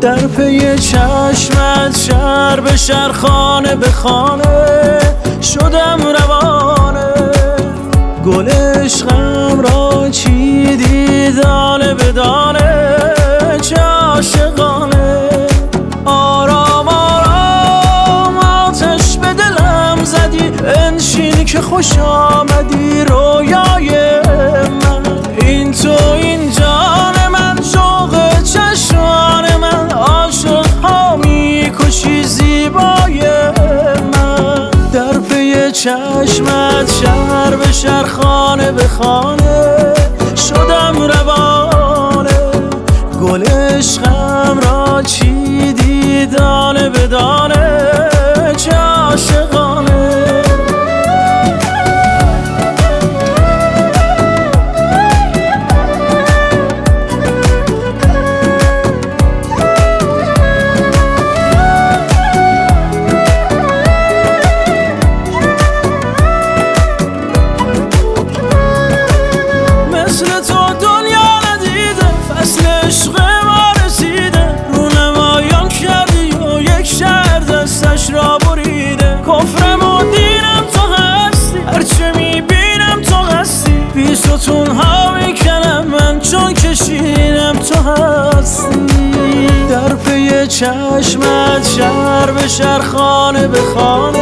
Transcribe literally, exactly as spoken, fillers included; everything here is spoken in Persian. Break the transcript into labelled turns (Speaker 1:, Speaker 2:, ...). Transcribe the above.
Speaker 1: در پی چشمت شهر به شهر خانه به خانه شدم روانه. گل عشقم را چیدی دانه به دانه چه عاشقانه. آرام آرام آتش به دلم زدی انشین که خوش آمدی رویای من. این تو این جان من شوق چشمان من عاشق ها میکشی زیبای من. در پی چشمت شهر به شهر خانه به خانه شدم روانه. گل عشقم را چیدی دانه به دانه چه عاشقانه. را بریده کفرم و دینم تو هستی هرچه میبینم تو هستی. بی ستون ها میکنم من چون کشیدم تو هستی. در پی چشمت شهر به شهر خانه به خانه